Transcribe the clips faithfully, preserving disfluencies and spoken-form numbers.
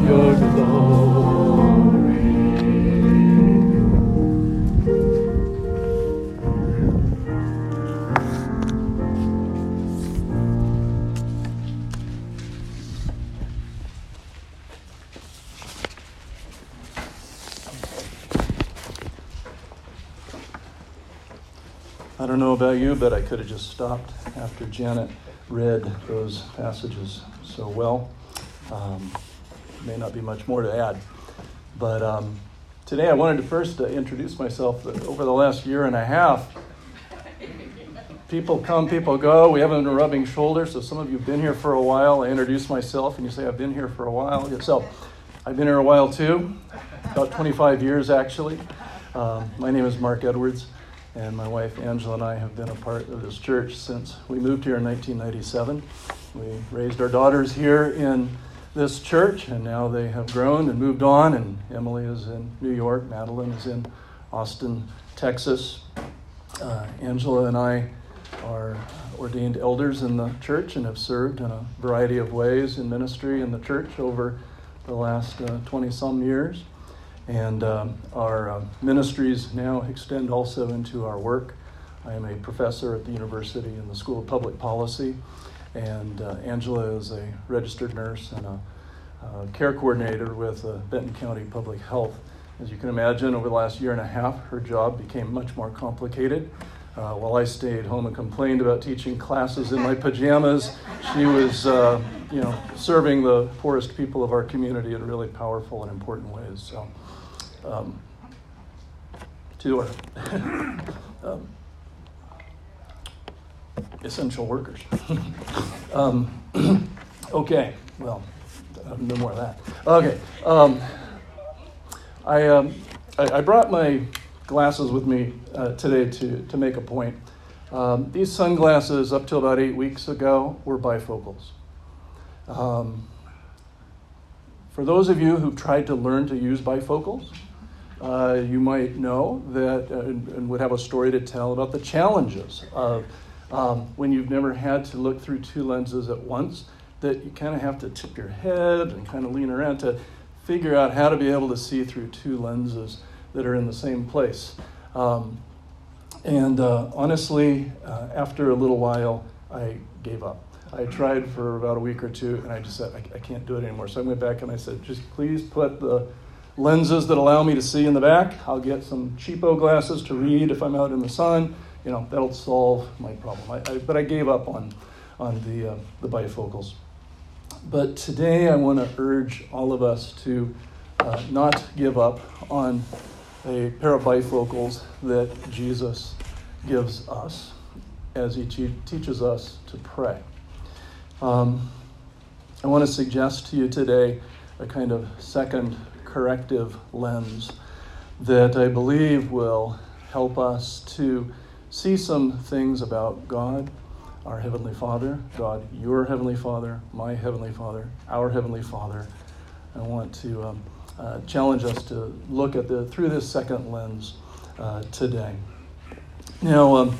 your glory. I don't know about you, but I could have just stopped after Janet read those passages so well. Um, may not be much more to add. But um, today I wanted to first uh, introduce myself. Over the last year and a half, people come, people go. We haven't been rubbing shoulders, so some of you have been here for a while. I introduce myself, and you say, I've been here for a while. So I've been here a while too, about twenty-five years actually. Um, my name is Mark Edwards. And my wife, Angela, and I have been a part of this church since we moved here in nineteen ninety-seven. We raised our daughters here in this church, and now they have grown and moved on, and Emily is in New York, Madeline is in Austin, Texas. Uh, Angela and I are ordained elders in the church and have served in a variety of ways in ministry in the church over the last uh, twenty-some years. And um, our uh, ministries now extend also into our work. I am a professor at the university in the School of Public Policy, and uh, Angela is a registered nurse and a uh, care coordinator with uh, Benton County Public Health. As you can imagine, over the last year and a half, her job became much more complicated. Uh, while I stayed home and complained about teaching classes in my pajamas, she was uh, you know, serving the poorest people of our community in really powerful and important ways. So. Um, to our um, essential workers. um, okay, well, no more of that. Okay, um, I, um, I I brought my glasses with me uh, today to, to make a point. Um, these sunglasses, up till about eight weeks ago, were bifocals. Um, for those of you who've tried to learn to use bifocals, Uh, you might know that uh, and, and would have a story to tell about the challenges of um, when you've never had to look through two lenses at once, that you kind of have to tip your head and kind of lean around to figure out how to be able to see through two lenses that are in the same place. Um, and uh, honestly, uh, after a little while, I gave up. I tried for about a week or two, and I just said, I, I can't do it anymore. So I went back and I said, just please put the lenses that allow me to see in the back. I'll get some cheapo glasses to read if I'm out in the sun. You know, that'll solve my problem. I, I, but I gave up on, on the, uh, the bifocals. But today I want to urge all of us to uh, not give up on a pair of bifocals that Jesus gives us as he te- teaches us to pray. Um, I want to suggest to you today a kind of second corrective lens that I believe will help us to see some things about God, our Heavenly Father, God, your Heavenly Father, my Heavenly Father, our Heavenly Father. I want to um, uh, challenge us to look at the through this second lens uh, today. Now, um,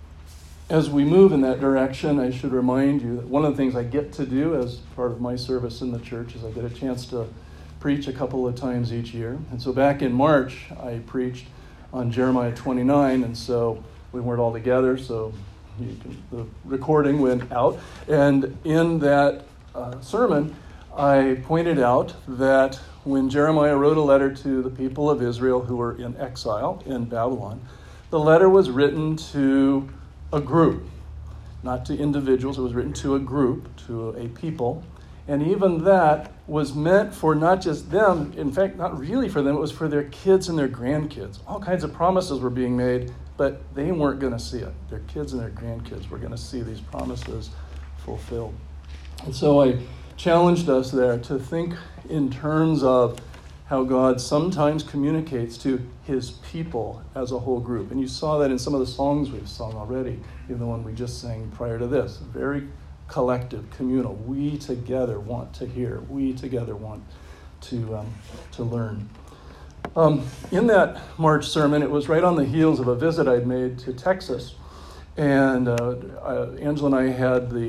as we move in that direction, I should remind you that one of the things I get to do as part of my service in the church is I get a chance to preach a couple of times each year. And so back in March, I preached on Jeremiah twenty-nine, and so we weren't all together, so you can, the recording went out. And in that uh, sermon, I pointed out that when Jeremiah wrote a letter to the people of Israel who were in exile in Babylon, the letter was written to a group, not to individuals. It was written to a group, to a people. And even that was meant for not just them, in fact, not really for them, it was for their kids and their grandkids. All kinds of promises were being made, but they weren't going to see it. Their kids and their grandkids were going to see these promises fulfilled. And so I challenged us there to think in terms of how God sometimes communicates to his people as a whole group. And you saw that in some of the songs we've sung already, even the one we just sang prior to this. Very collective, communal. We together want to hear. We together want to um, to learn. Um, in that March sermon, it was right on the heels of a visit I'd made to Texas. And uh, uh, Angela and I had the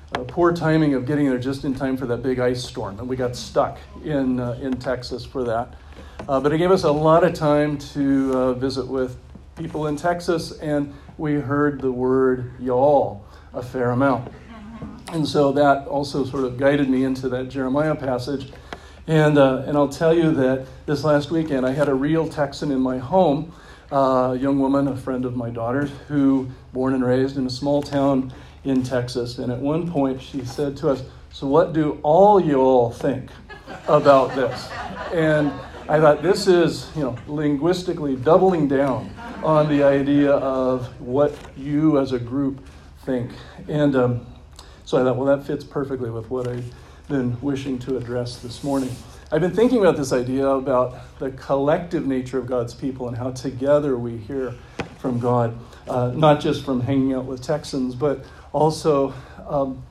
uh, poor timing of getting there just in time for that big ice storm, and we got stuck in uh, in Texas for that. Uh, but it gave us a lot of time to uh, visit with people in Texas, and we heard the word y'all a fair amount. And so that also sort of guided me into that Jeremiah passage. And uh, and I'll tell you that this last weekend I had a real Texan in my home, uh, a young woman, a friend of my daughter's, who born and raised in a small town in Texas. And at one point she said to us, "So what do all y'all think about this?" And I thought, this is, you know, linguistically doubling down on the idea of what you as a group think. And um, so I thought, well, that fits perfectly with what I've been wishing to address this morning. I've been thinking about this idea about the collective nature of God's people and how together we hear from God, uh, not just from hanging out with Texans, but also um,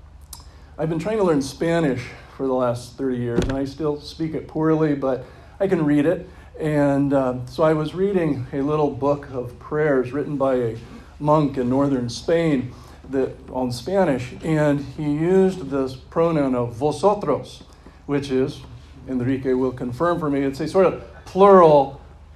I've been trying to learn Spanish for the last thirty years, and I still speak it poorly, but I can read it. And um, so I was reading a little book of prayers written by a monk in northern Spain that on Spanish, and he used this pronoun of vosotros, which is, Enrique will confirm for me, it's a sort of plural,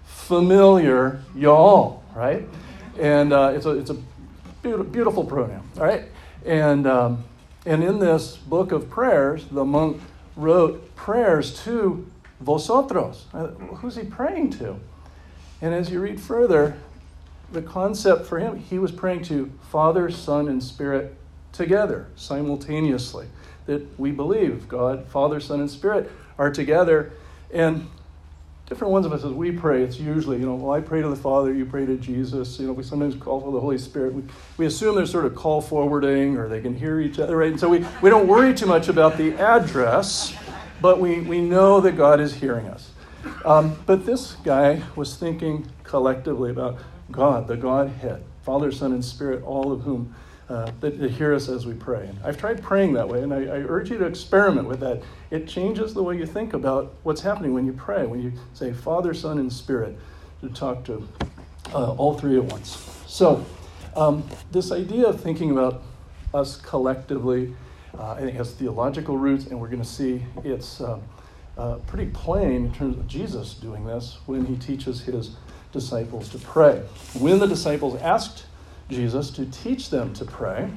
familiar y'all, right? And uh, it's a it's a beautiful, beautiful pronoun, all right? And um, and in this book of prayers, the monk wrote prayers to vosotros. Who's he praying to? And as you read further, the concept for him, he was praying to Father, Son, and Spirit together, simultaneously. That we believe God, Father, Son, and Spirit are together. And different ones of us, as we pray, it's usually, you know, well, I pray to the Father, you pray to Jesus. You know, we sometimes call for the Holy Spirit. We, we assume there's sort of call forwarding, or they can hear each other, right? And so we, we don't worry too much about the address, but we, we know that God is hearing us. Um, but this guy was thinking collectively about God, the Godhead, Father, Son, and Spirit, all of whom uh, that, that hear us as we pray. And I've tried praying that way, and I, I urge you to experiment with that. It changes the way you think about what's happening when you pray, when you say Father, Son, and Spirit, to talk to uh, all three at once. So um, this idea of thinking about us collectively, uh, I think has theological roots, and we're going to see it's uh, uh, pretty plain in terms of Jesus doing this when he teaches his disciples to pray. When the disciples asked Jesus to teach them to pray,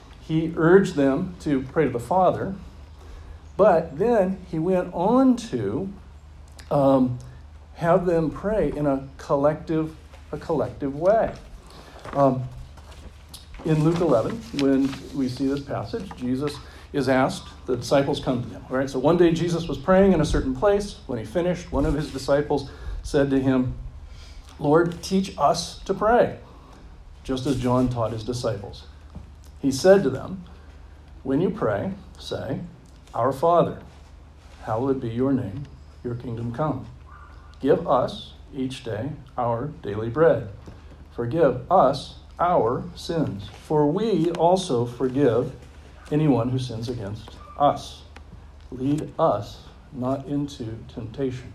he urged them to pray to the Father, but then he went on to um, have them pray in a collective, a collective way. Um, in Luke eleven, when we see this passage, Jesus is asked, the disciples come to him. All right, so one day Jesus was praying in a certain place. When he finished, one of his disciples said to him, "Lord, teach us to pray, just as John taught his disciples." He said to them, "When you pray, say, 'Our Father, hallowed be your name, your kingdom come. Give us each day our daily bread. Forgive us our sins, for we also forgive anyone who sins against us. Lead us not into temptation.'"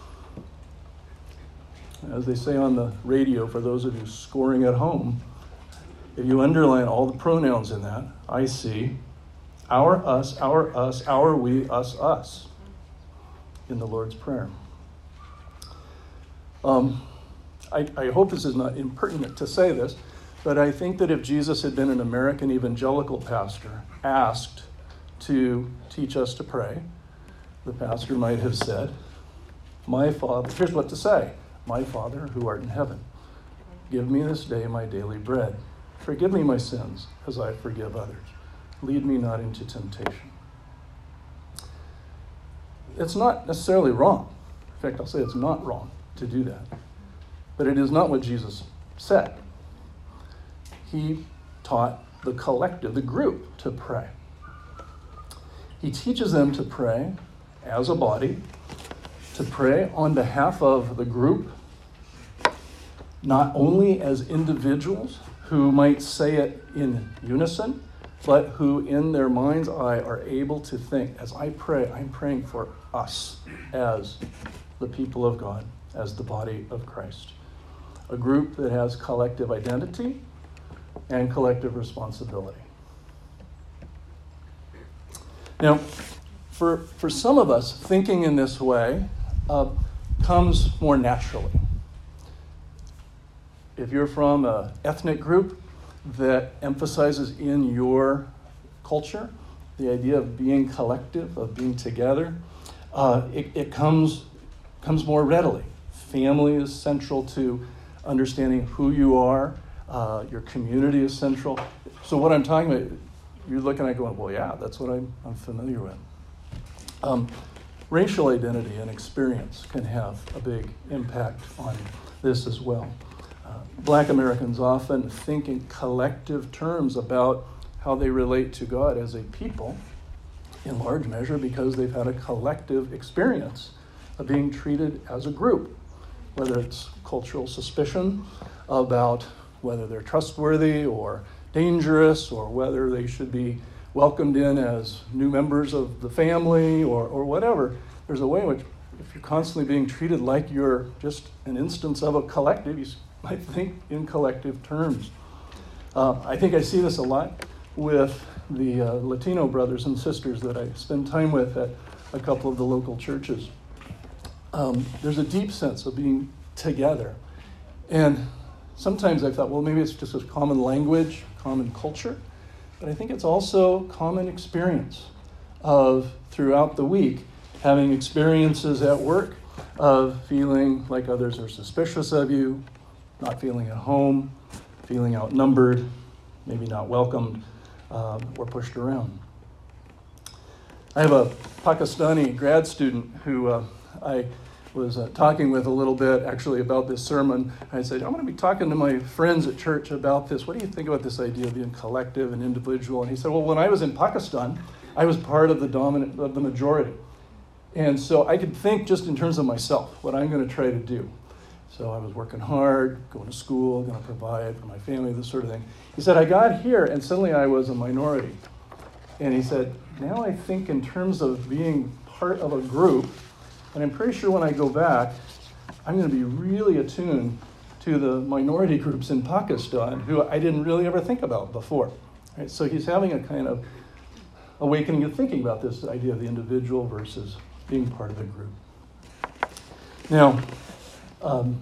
As they say on the radio, for those of you scoring at home, if you underline all the pronouns in that, I see our, us, our, us, our, we, us, us in the Lord's Prayer. Um, I, I hope this is not impertinent to say this, but I think that if Jesus had been an American evangelical pastor asked to teach us to pray, the pastor might have said, "My Father," here's what to say, "My Father who art in heaven, give me this day my daily bread. Forgive me my sins as I forgive others. Lead me not into temptation." It's not necessarily wrong. In fact, I'll say it's not wrong to do that. But it is not what Jesus said. He taught the collective, the group, to pray. He teaches them to pray as a body, to pray on behalf of the group, not only as individuals who might say it in unison, but who in their mind's eye are able to think, as I pray, I'm praying for us as the people of God, as the body of Christ. A group that has collective identity and collective responsibility. Now, for, for some of us, thinking in this way uh, comes more naturally. If you're from an ethnic group that emphasizes in your culture the idea of being collective, of being together, uh, it, it comes, comes more readily. Family is central to understanding who you are. Uh, your community is central. So what I'm talking about, you're looking at going, well, yeah, that's what I'm, I'm familiar with. Um, racial identity and experience can have a big impact on this as well. Uh, Black Americans often think in collective terms about how they relate to God as a people, in large measure because they've had a collective experience of being treated as a group, whether it's cultural suspicion about whether they're trustworthy or dangerous, or whether they should be welcomed in as new members of the family, or, or whatever. There's a way in which, if you're constantly being treated like you're just an instance of a collective, you might think in collective terms. Uh, I think I see this a lot with the uh, Latino brothers and sisters that I spend time with at a couple of the local churches. Um, there's a deep sense of being together. And sometimes I thought, well, maybe it's just a common language, common culture, but I think it's also common experience of, throughout the week, having experiences at work of feeling like others are suspicious of you, not feeling at home, feeling outnumbered, maybe not welcomed, um, or pushed around. I have a Pakistani grad student who uh, I was uh, talking with a little bit actually about this sermon. I said, I'm going to be talking to my friends at church about this. What do you think about this idea of being collective and individual? And he said, well, when I was in Pakistan, I was part of the dominant, of the majority. And so I could think just in terms of myself, what I'm going to try to do. So I was working hard, going to school, going to provide for my family, this sort of thing. He said, I got here and suddenly I was a minority. And he said, now I think in terms of being part of a group, and I'm pretty sure when I go back, I'm going to be really attuned to the minority groups in Pakistan who I didn't really ever think about before. Right? So he's having a kind of awakening of thinking about this idea of the individual versus being part of a group. Now, um,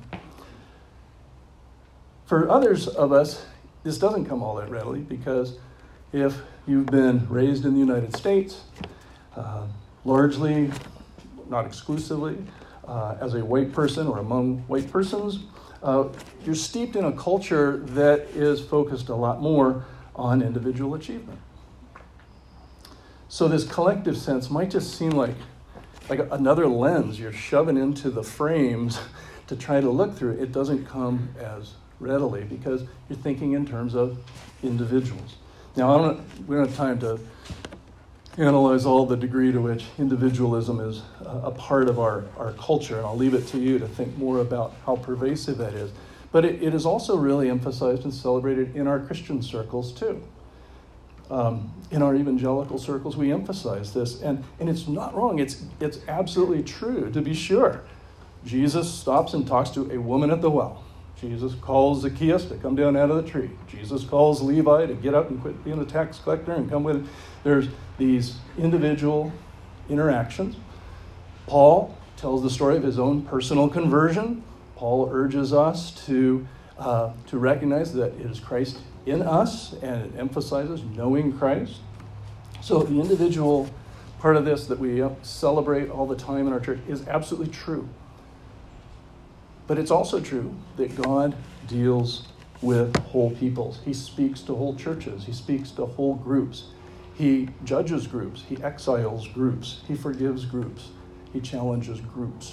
for others of us, this doesn't come all that readily, because if you've been raised in the United States, uh, largely, not exclusively, uh, as a white person or among white persons, uh, you're steeped in a culture that is focused a lot more on individual achievement. So this collective sense might just seem like, like another lens you're shoving into the frames to try to look through. It doesn't come as readily because you're thinking in terms of individuals. Now, I don't, we don't have time to analyze all the degree to which individualism is a part of our, our culture, and I'll leave it to you to think more about how pervasive that is. But it, it is also really emphasized and celebrated in our Christian circles too. Um, in our evangelical circles, we emphasize this, and, and it's not wrong. It's, it's absolutely true, to be sure. Jesus stops and talks to a woman at the well. Jesus calls Zacchaeus to come down out of the tree. Jesus calls Levi to get up and quit being a tax collector and come with him. There's these individual interactions. Paul tells the story of his own personal conversion. Paul urges us to, uh, to recognize that it is Christ in us, and it emphasizes knowing Christ. So the individual part of this that we celebrate all the time in our church is absolutely true. But it's also true that God deals with whole peoples. He speaks to whole churches. He speaks to whole groups. He judges groups. He exiles groups. He forgives groups. He challenges groups.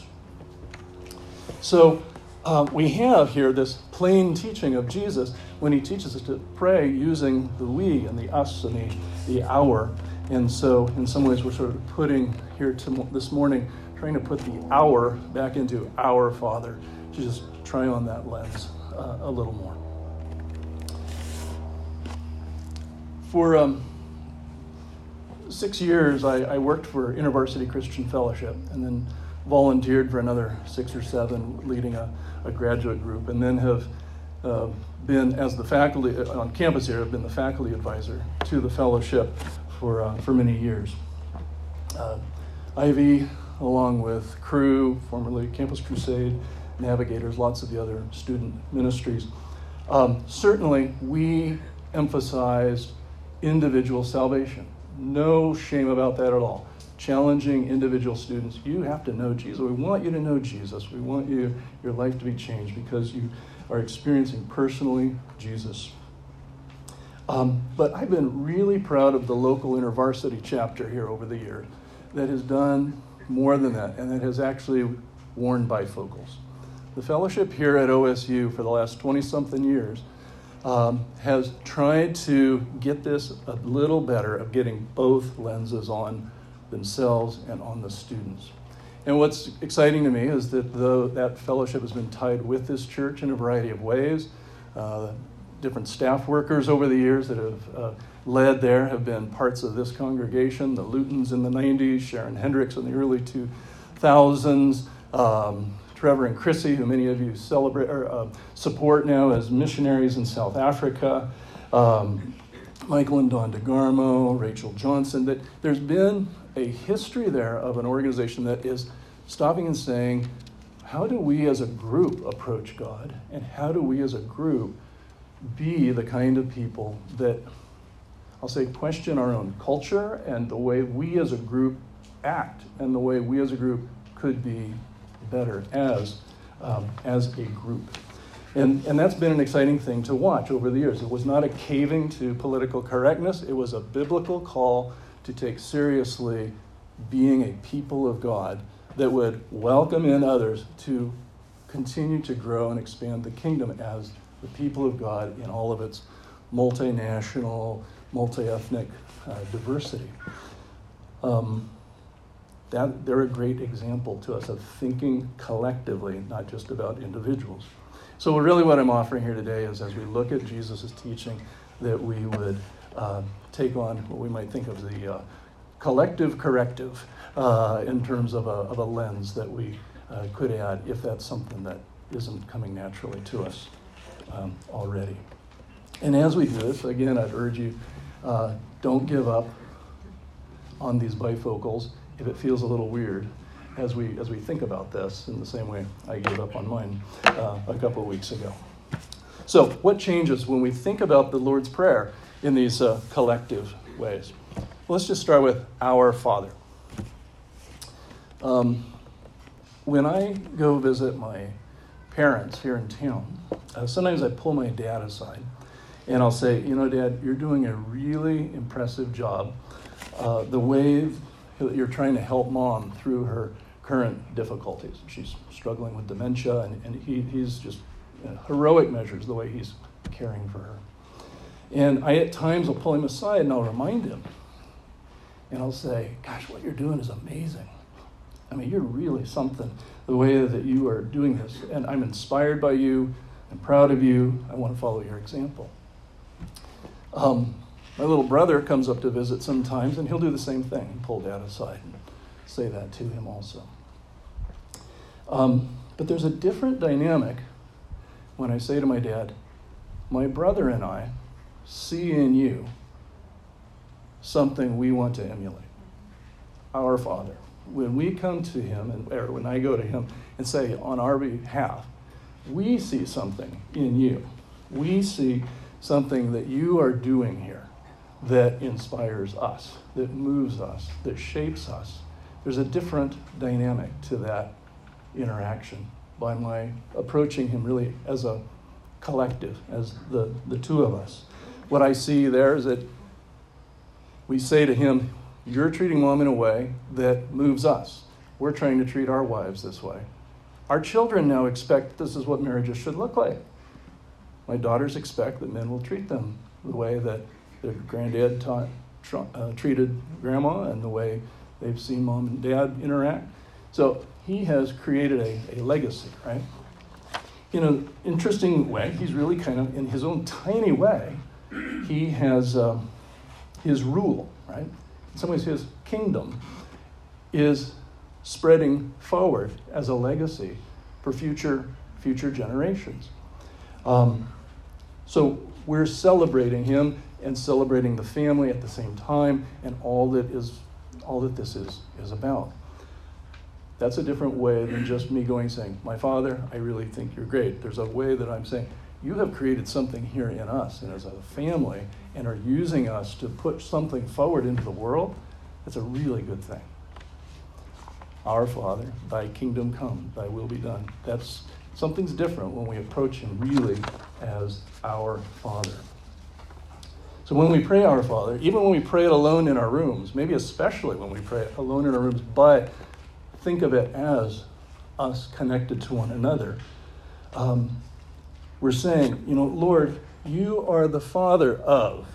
So uh, we have here this plain teaching of Jesus when he teaches us to pray using the we and the us and the, the our. And so in some ways we're sort of putting here to, this morning, trying to put the our back into our Father. To just try on that lens uh, a little more. For um, six years, I, I worked for InterVarsity Christian Fellowship, and then volunteered for another six or seven, leading a, a graduate group, and then have uh, been, as the faculty on campus here, have been the faculty advisor to the fellowship for uh, for many years. uh, Ivy, along with Cru, formerly Campus Crusade, Navigators, lots of the other student ministries. Um, certainly, we emphasized individual salvation. No shame about that at all. Challenging individual students, you have to know Jesus. We want you to know Jesus. We want you, your life to be changed because you are experiencing personally Jesus. Um, but I've been really proud of the local InterVarsity chapter here over the years that has done more than that, and that has actually worn bifocals. The fellowship here at O S U for the last twenty-something years um, has tried to get this a little better of getting both lenses on themselves and on the students. And what's exciting to me is that the, that fellowship has been tied with this church in a variety of ways. Uh, different staff workers over the years that have uh, led there have been parts of this congregation, the Lutons in the nineties, Sharon Hendricks in the early two thousands, um, Trevor and Chrissy, who many of you celebrate or uh, support now as missionaries in South Africa, um, Michael and Dawn DeGarmo, Rachel Johnson. That there's been a history there of an organization that is stopping and saying, how do we as a group approach God, and how do we as a group be the kind of people that, I'll say, question our own culture and the way we as a group act and the way we as a group could be better as um, as a group. And, and that's been an exciting thing to watch over the years. It was not a caving to political correctness. It was a biblical call to take seriously being a people of God that would welcome in others to continue to grow and expand the kingdom as the people of God in all of its multinational, multi-ethnic uh, diversity. Um, that they're a great example to us of thinking collectively, not just about individuals. So really what I'm offering here today is, as we look at Jesus' teaching, that we would uh, take on what we might think of as the uh, collective corrective uh, in terms of a, of a lens that we uh, could add if that's something that isn't coming naturally to us um, already. And as we do this, again, I'd urge you, uh, don't give up on these bifocals if it feels a little weird as we as we think about this in the same way I gave up on mine uh, a couple of weeks ago. So what changes when we think about the Lord's Prayer in these uh, collective ways? Well, let's just start with Our Father. Um, when I go visit my parents here in town, uh, sometimes I pull my dad aside and I'll say, you know, Dad, you're doing a really impressive job. Uh, the way that you're trying to help Mom through her current difficulties. She's struggling with dementia, and, and he, he's just you know, heroic measures the way he's caring for her. And I, at times, will pull him aside and I'll remind him. And I'll say, gosh, what you're doing is amazing. I mean, you're really something, the way that you are doing this. And I'm inspired by you. I'm proud of you. I want to follow your example. Um, my little brother comes up to visit sometimes, and he'll do the same thing and pull Dad aside and say that to him also. Um, but there's a different dynamic when I say to my dad, my brother and I see in you something we want to emulate. Our Father. When we come to him, and or when I go to him and say on our behalf, we see something in you. We see something that you are doing here that inspires us, that moves us, that shapes us. There's a different dynamic to that interaction by my approaching him really as a collective, as the, the two of us. What I see there is that we say to him, you're treating Mom in a way that moves us. We're trying to treat our wives this way. Our children now expect this is what marriages should look like. My daughters expect that men will treat them the way that their granddad taught, uh, treated grandma and the way they've seen Mom and Dad interact. So he has created a, a legacy, right? In an interesting way, he's really kind of, in his own tiny way, he has um, his rule, right? In some ways, his kingdom is spreading forward as a legacy for future future generations. Um, so we're celebrating him and celebrating the family at the same time, and all that is all that this is is about. That's a different way than just me going saying, my Father, I really think you're great. There's a way that I'm saying, you have created something here in us and as a family and are using us to put something forward into the world. That's a really good thing. Our Father, thy kingdom come, thy will be done. That's something's different when we approach him really as our Father. So when we pray our Father, even when we pray it alone in our rooms, maybe especially when we pray it alone in our rooms, but think of it as us connected to one another. Um, we're saying, you know, Lord, you are the Father of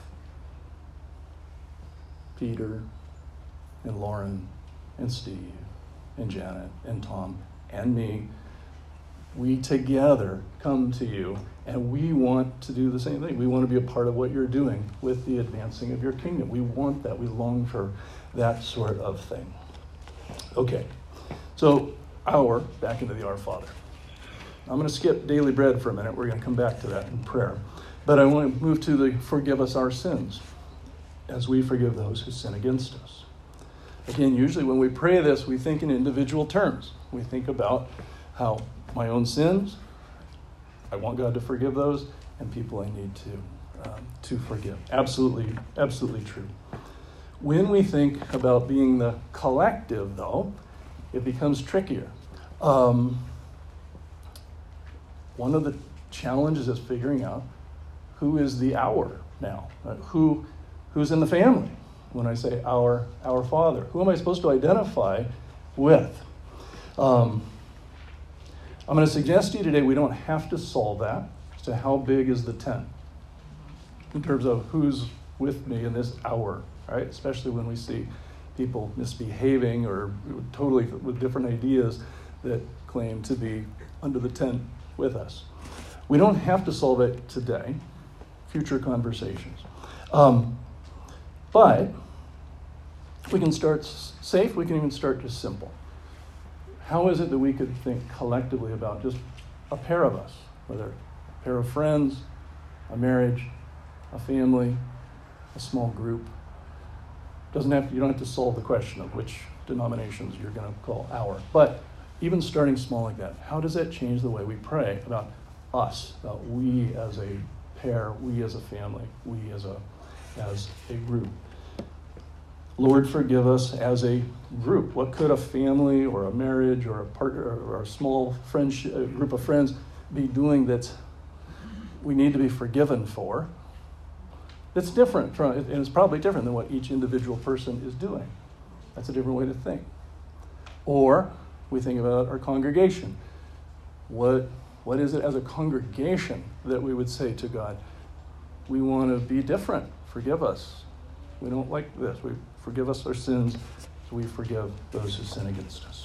Peter and Lauren and Steve and Janet and Tom and me. We together come to you and we want to do the same thing. We want to be a part of what you're doing with the advancing of your kingdom. We want that. We long for that sort of thing. Okay. So, our, back into the Our Father. I'm going to skip daily bread for a minute. We're going to come back to that in prayer. But I want to move to the forgive us our sins as we forgive those who sin against us. Again, usually when we pray this, we think in individual terms. We think about how my own sins, I want God to forgive those, and people I need to, um, to forgive. Absolutely, absolutely true. When we think about being the collective, though, it becomes trickier. Um, one of the challenges is figuring out who is the our now. Uh, who, who's in the family when I say our, our Father? Who am I supposed to identify with? Um, I'm going to suggest to you today we don't have to solve that as to how big is the tent in terms of who's with me in this hour, right? Especially when we see people misbehaving or totally with different ideas that claim to be under the tent with us. We don't have to solve it today, future conversations. Um, but we can start safe, we can even start just simple. How is it that we could think collectively about just a pair of us, whether a pair of friends, a marriage, a family, a small group? Doesn't have to, you don't have to solve the question of which denominations you're going to call our. But even starting small like that, how does that change the way we pray about us, about we as a pair, we as a family, we as a as a group? Lord, forgive us as a group. What could a family or a marriage or a partner or a small friendship, a group of friends be doing that we need to be forgiven for? It's different from, and it's probably different than what each individual person is doing. That's a different way to think. Or we think about our congregation. What, what is it as a congregation that we would say to God? We want to be different. Forgive us. We don't like this. We forgive us our sins, so we forgive those who sin against us.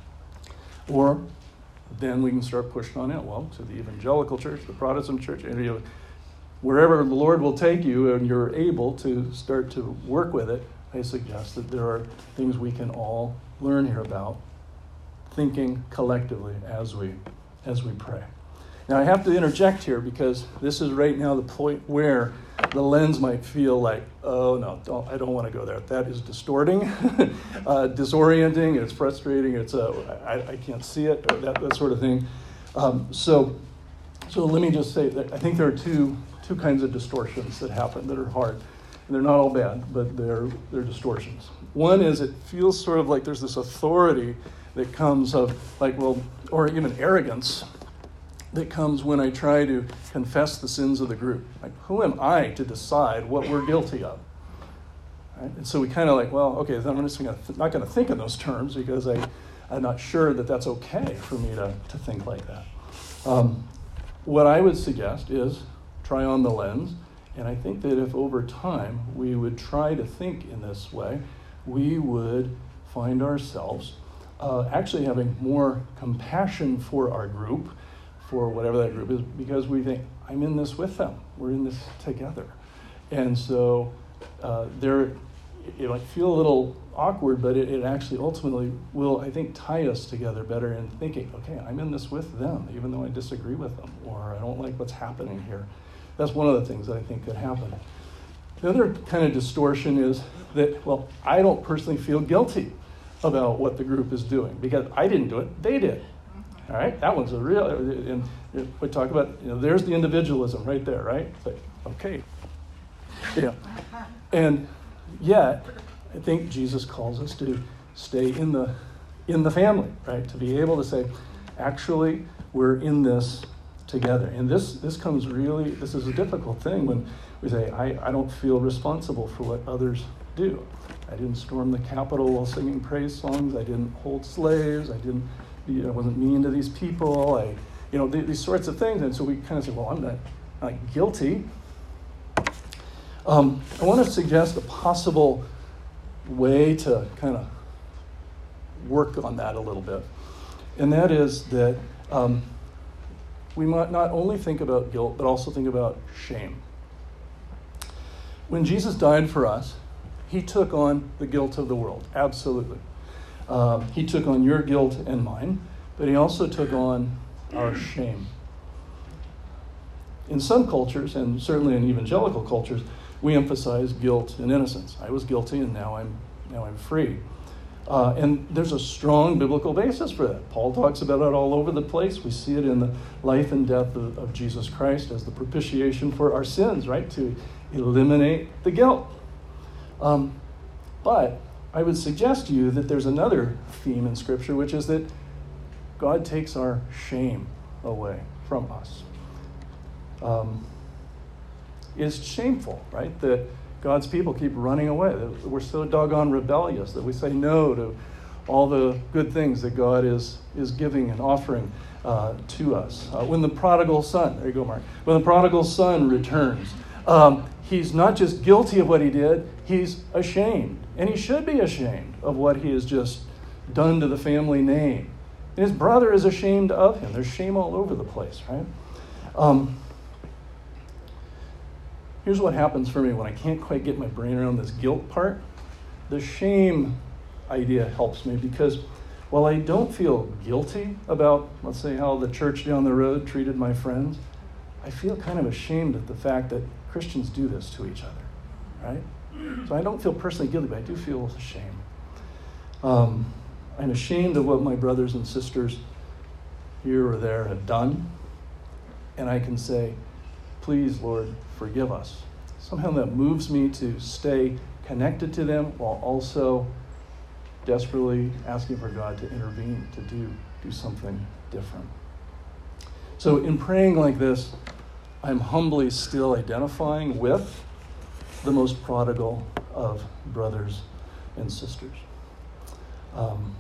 Or then we can start pushing on it, well, to the evangelical church, the Protestant church, any of it. Wherever the Lord will take you and you're able to start to work with it, I suggest that there are things we can all learn here about thinking collectively as we as we pray. Now I have to interject here because this is right now the point where the lens might feel like, oh no, don't, I don't want to go there. That is distorting, uh, disorienting, it's frustrating, it's uh, I, I can't see it, or that, that sort of thing. Um, so, so let me just say that I think there are two two kinds of distortions that happen that are hard. And they're not all bad, but they're they're distortions. One is it feels sort of like there's this authority that comes of like, well, or even arrogance that comes when I try to confess the sins of the group. Like, who am I to decide what we're guilty of? Right? And so we kind of like, well, okay, then I'm just gonna th- not going to think in those terms because I, I'm not sure that that's okay for me to, to think like that. Um, what I would suggest is try on the lens, and I think that if over time we would try to think in this way, we would find ourselves uh, actually having more compassion for our group, for whatever that group is, because we think, I'm in this with them. We're in this together. And so uh, there, it might feel a little awkward, but it, it actually ultimately will, I think, tie us together better in thinking, okay, I'm in this with them, even though I disagree with them, or I don't like what's happening here. That's one of the things that I think could happen. The other kind of distortion is that, well, I don't personally feel guilty about what the group is doing because I didn't do it, they did. All right, that one's a real, and we talk about, you know, there's the individualism right there, right? It's like, okay. Yeah. And yet, I think Jesus calls us to stay in the in the family, right? To be able to say, actually, we're in this together. And this this comes really, this is a difficult thing when we say, I, I don't feel responsible for what others do. I didn't storm the Capitol while singing praise songs. I didn't hold slaves. I didn't, you know, I wasn't mean to these people. I, you know, th- these sorts of things. And so we kind of say, well, I'm not, not guilty. Um, I want to suggest a possible way to kind of work on that a little bit. And that is that um, we might not only think about guilt, but also think about shame. When Jesus died for us, he took on the guilt of the world, absolutely. Um, he took on your guilt and mine, but he also took on our shame. In some cultures, and certainly in evangelical cultures, we emphasize guilt and innocence. I was guilty and now I'm now I'm free. Uh, and there's a strong biblical basis for that. Paul talks about it all over the place. We see it in the life and death of, of Jesus Christ as the propitiation for our sins, right? To eliminate the guilt. Um, but I would suggest to you that there's another theme in Scripture, which is that God takes our shame away from us. Um, it's shameful, right, that God's people keep running away. That we're so doggone rebellious that we say no to all the good things that God is is giving and offering uh, to us. Uh, when the prodigal son, there you go, Mark. When the prodigal son returns, um, he's not just guilty of what he did, he's ashamed. And he should be ashamed of what he has just done to the family name. And his brother is ashamed of him. There's shame all over the place, right? Um, Here's what happens for me when I can't quite get my brain around this guilt part. The shame idea helps me because while I don't feel guilty about, let's say, how the church down the road treated my friends, I feel kind of ashamed at the fact that Christians do this to each other, right? So I don't feel personally guilty, but I do feel ashamed. Um, I'm ashamed of what my brothers and sisters here or there have done, and I can say, please, Lord, forgive us. Somehow that moves me to stay connected to them while also desperately asking for God to intervene, to do, do something different. So in praying like this, I'm humbly still identifying with the most prodigal of brothers and sisters. Um,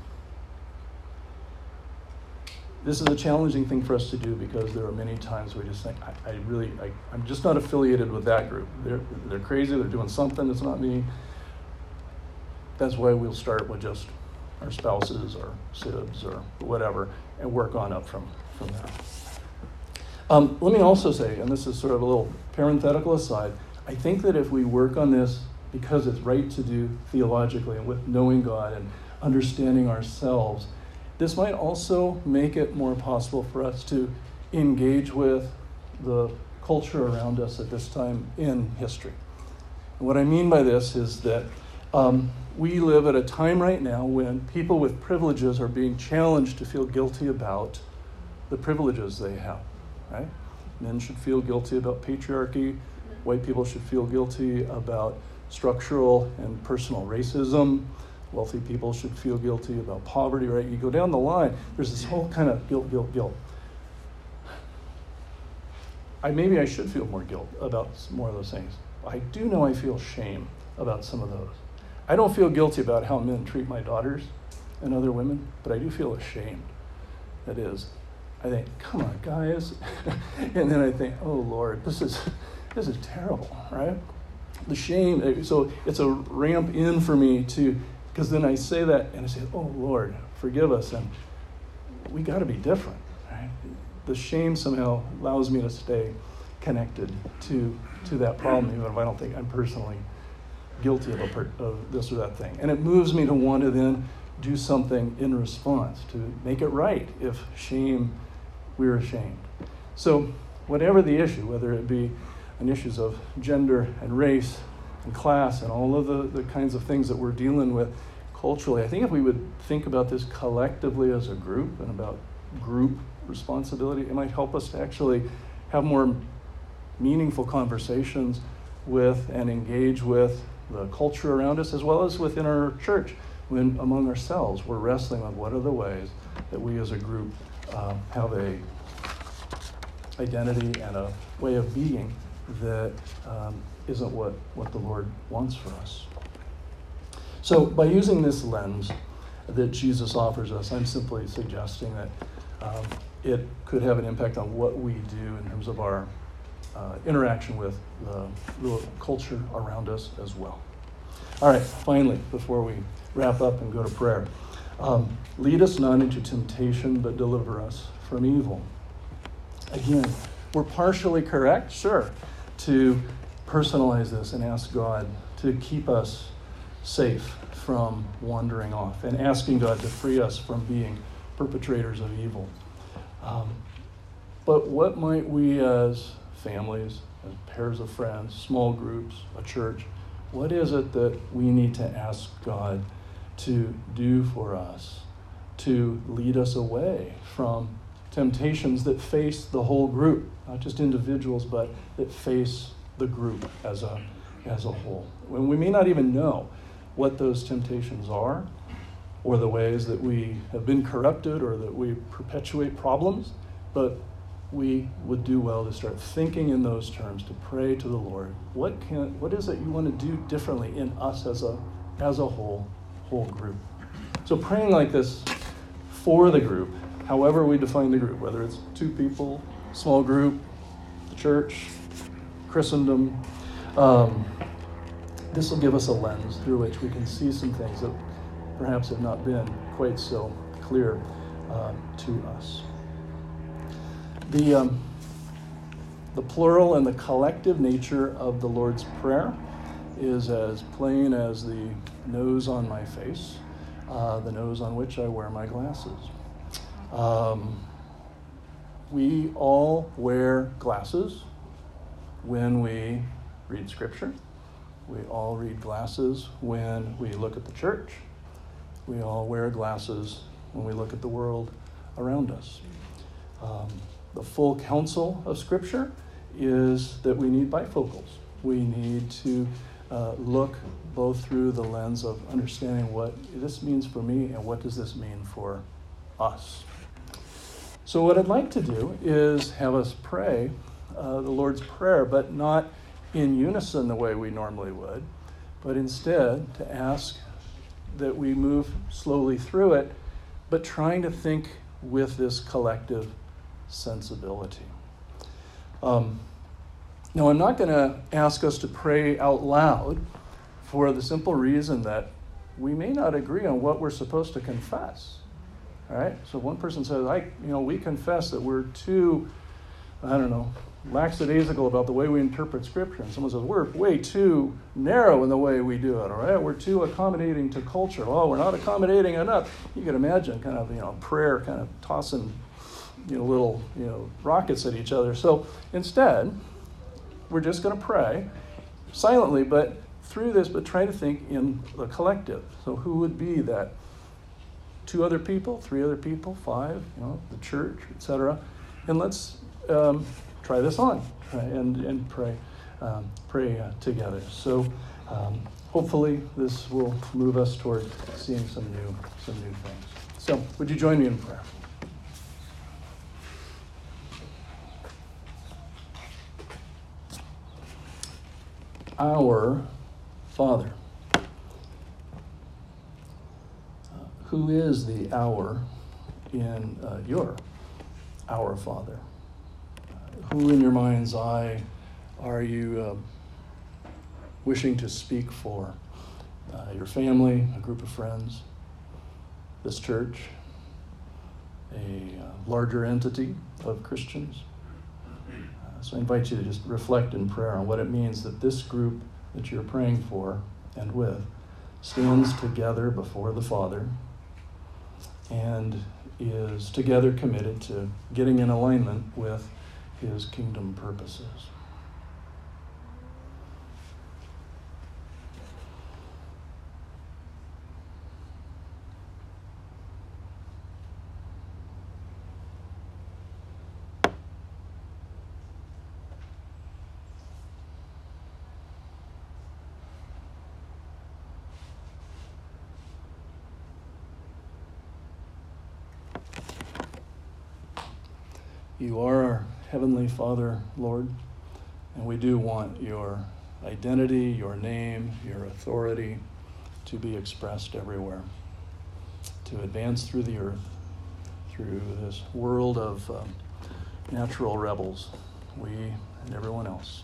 This is a challenging thing for us to do because there are many times we just think, I, I really, I, I'm just not affiliated with that group. They're, they're crazy, they're doing something that's not me. That's why we'll start with just our spouses or sibs or whatever and work on up from, from there. Um, let me also say, and this is sort of a little parenthetical aside, I think that if we work on this because it's right to do theologically and with knowing God and understanding ourselves, this might also make it more possible for us to engage with the culture around us at this time in history. And what I mean by this is that um, we live at a time right now when people with privileges are being challenged to feel guilty about the privileges they have, right? Men should feel guilty about patriarchy. White people should feel guilty about structural and personal racism. Wealthy people should feel guilty about poverty, right? You go down the line, there's this whole kind of guilt, guilt, guilt. I maybe I should feel more guilt about more of those things. I do know I feel shame about some of those. I don't feel guilty about how men treat my daughters and other women, but I do feel ashamed. That is, I think, come on, guys. And then I think, oh, Lord, this is this is terrible, right? The shame, so it's a ramp in for me to, because then I say that and I say, oh, Lord, forgive us. And we got to be different, right? The shame somehow allows me to stay connected to to that problem, even if I don't think I'm personally guilty of, a per, of this or that thing. And it moves me to want to then do something in response, to make it right if shame, we're ashamed. So whatever the issue, whether it be on issues of gender and race, and class and all of the, the kinds of things that we're dealing with culturally, I think if we would think about this collectively as a group and about group responsibility, it might help us to actually have more meaningful conversations with and engage with the culture around us, as well as within our church. When among ourselves we're wrestling with what are the ways that we as a group uh, have a identity and a way of being that um, isn't what, what the Lord wants for us. So by using this lens that Jesus offers us, I'm simply suggesting that um, it could have an impact on what we do in terms of our uh, interaction with the, the culture around us as well. All right, finally, before we wrap up and go to prayer, um, lead us not into temptation, but deliver us from evil. Again, we're partially correct, sure, to personalize this and ask God to keep us safe from wandering off and asking God to free us from being perpetrators of evil. Um, but what might we as families, as pairs of friends, small groups, a church, what is it that we need to ask God to do for us to lead us away from temptations that face the whole group, not just individuals, but that face the group as a, as a whole? When we may not even know what those temptations are, or the ways that we have been corrupted or that we perpetuate problems, but we would do well to start thinking in those terms, to pray to the Lord. What can, what is it you want to do differently in us as a, as a whole, whole group? So praying like this for the group, however we define the group, whether it's two people, small group, the church, Christendom, um, this will give us a lens through which we can see some things that perhaps have not been quite so clear uh, to us. The, um, the plural and the collective nature of the Lord's Prayer is as plain as the nose on my face, uh, the nose on which I wear my glasses. Um, we all wear glasses when we read Scripture. We all read glasses when we look at the church. We all wear glasses when we look at the world around us. Um, the full counsel of Scripture is that we need bifocals. We need to uh, look both through the lens of understanding what this means for me and what does this mean for us. So what I'd like to do is have us pray uh, the Lord's Prayer, but not in unison the way we normally would, but instead to ask that we move slowly through it, but trying to think with this collective sensibility. Um, now, I'm not going to ask us to pray out loud for the simple reason that we may not agree on what we're supposed to confess. All right? So one person says, I, you know, we confess that we're too, I don't know, lackadaisical about the way we interpret Scripture. And someone says, we're way too narrow in the way we do it, all right? We're too accommodating to culture. Oh, we're not accommodating enough. You can imagine kind of, you know, prayer kind of tossing, you know, little, you know, rockets at each other. So instead, we're just going to pray silently, but through this, but try to think in the collective. So who would be that? Two other people, three other people, five, you know, the church, et cetera. And let's um, try this on uh, and, and pray um, pray uh, together. So um, hopefully this will move us toward seeing some new some new things. So would you join me in prayer? Our Father, who is the our in uh, your Our Father? Who in your mind's eye are you uh, wishing to speak for? Uh, your family, a group of friends, this church, a uh, larger entity of Christians? Uh, so I invite you to just reflect in prayer on what it means that this group that you're praying for and with stands together before the Father and is together committed to getting in alignment with His kingdom purposes. You are our Heavenly Father, Lord, and we do want your identity, your name, your authority to be expressed everywhere, to advance through the earth, through this world of um, natural rebels, we and everyone else.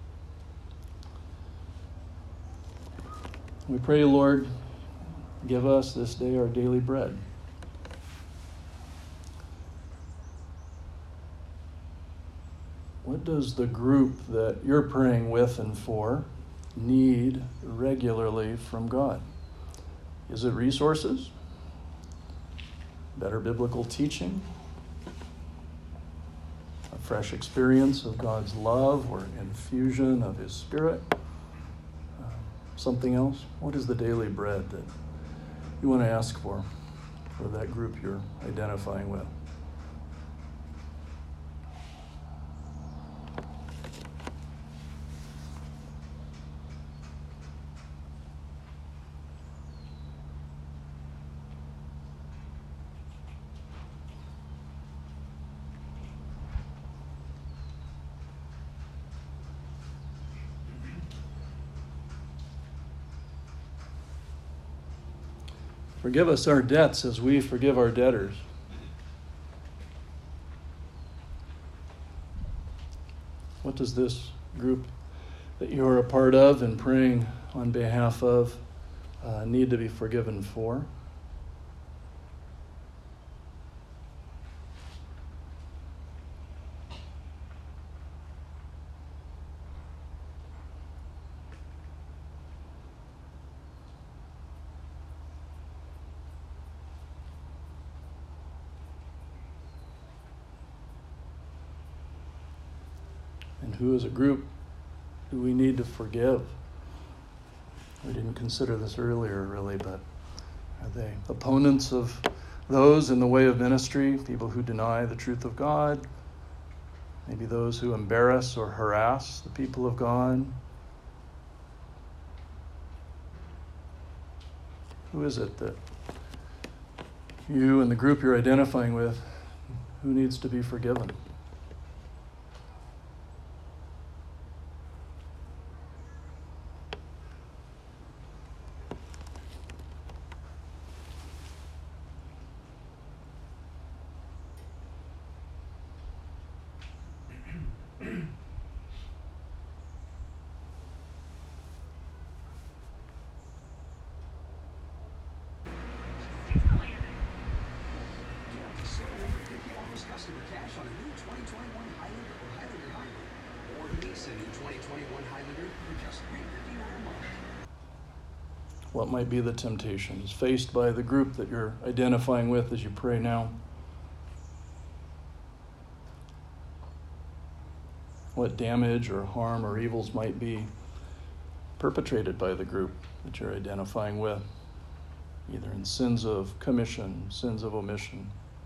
We pray, Lord, give us this day our daily bread. What does the group that you're praying with and for need regularly from God? Is it resources? Better biblical teaching? A fresh experience of God's love or infusion of His Spirit? Uh, something else? What is the daily bread that you want to ask for, for that group you're identifying with? Forgive us our debts as we forgive our debtors. What does this group that you are a part of and praying on behalf of uh, need to be forgiven for? And who as a group do we need to forgive? We didn't consider this earlier, really, but are they opponents of those in the way of ministry, people who deny the truth of God? Maybe those who embarrass or harass the people of God? Who is it that you and the group you're identifying with, who needs to be forgiven? Customer cash on a new twenty twenty-one Highlander or Highlander Hybrid, or lease a new twenty twenty-one Highlander for just three hundred fifty dollars a month. What might be the temptations faced by the group that you're identifying with as you pray now? What damage or harm or evils might be perpetrated by the group that you're identifying with, either in sins of commission, sins of omission?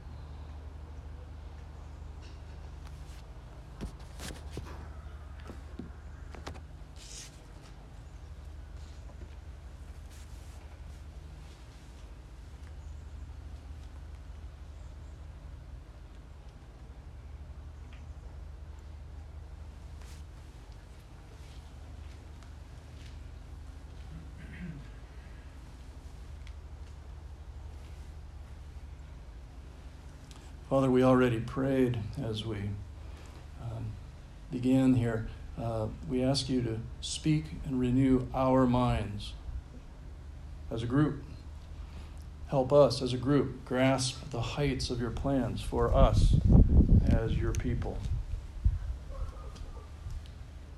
Father, we already prayed as we um, began here. Uh, we ask you to speak and renew our minds as a group. Help us as a group grasp the heights of your plans for us as your people.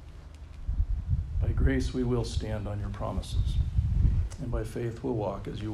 By grace we will stand on your promises, and by faith we'll walk as you